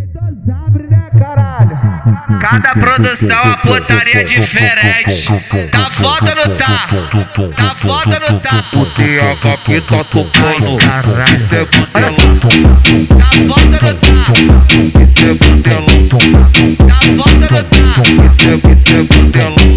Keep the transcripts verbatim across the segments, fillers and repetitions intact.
Abre, né, caralho? Cada produção a putaria diferente. Tá foda no tá? Tá foda no tá? Porque a capeta tocando, isso é butelão. Tá foda no tá? Isso é butelão. Tá foda no tá? Isso é, isso é butelão.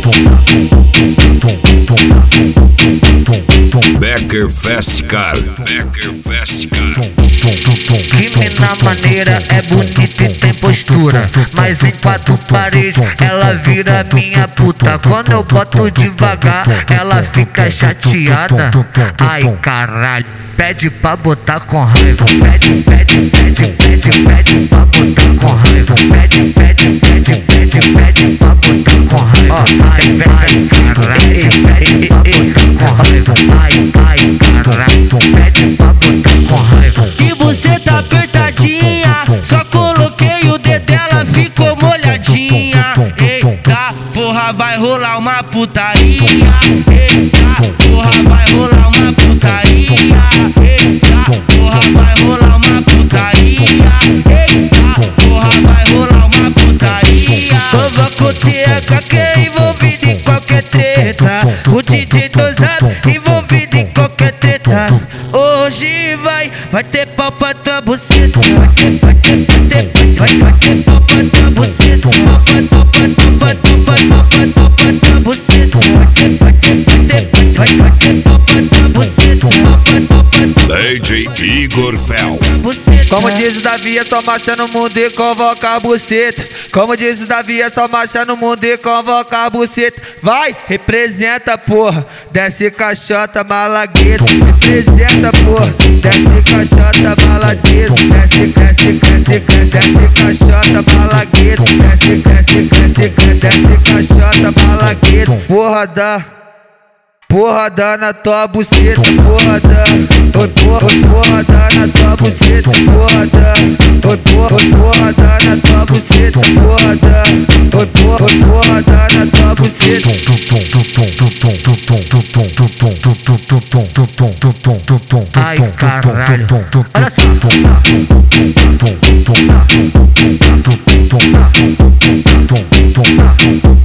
Becker Fest, cara. Becker Fest, cara. Que mina maneira, é bonita e tem postura, mas em quatro paredes ela vira minha puta. Quando eu boto devagar, ela fica chateada. Ai caralho, pede pra botar com raiva. Pede, pede, pede, pede, pede pra botar com raiva. Pede, pede, pede, pede, pede pra botar com raiva. Ai, ai caralho, pede pra botar com raiva. Ai, ai caralho, pede pra botar com raiva. E você tá apertadinha, só coloquei o dedo dela, ficou molhadinha. Eita, porra, vai rolar uma putaria. Eita, porra, vai rolar uma putaria. Eita, porra, vai rolar uma putaria. Eita, porra, vai rolar uma putaria. Nova coteca que é envolvido em qualquer treta. O D J dosado envolvido em qualquer treta. Hoje vai, vai ter pau pra tua buceta. Vai ter, vai ter, vai ter, vai, vai ter pau pra tua buceta. Pau pra, pau pra, pau pra, pau pra, pau pra, pau pra tua buceta. Vai ter, vai ter, vai ter, vai, vai ter pau pra tua buceta. Pau pra, pau pra, D J Igor Fel. Como diz o Davi, é só marcha no mundo e convoca a buceta. Como diz o Davi, é só marcha no mundo e convoca a buceta. Vai, representa, porra, desce caixota malagueta. Representa, porra, desce caixota malagueta. Desce, cresce, cresce, cresce, desce caixota malagueta. Desce, cresce, cresce, cresce, desce caixota malagueta. Porra da... Porra dá na tua buceta, porra dá. Oi, porra, oi, porra dá na tua buceta, porra dá. Oi, porra, oi, porra dá na tua buceta, porra dá. Oi, porra, oi, porra dá na tua buceta. Ai caralho, olha só.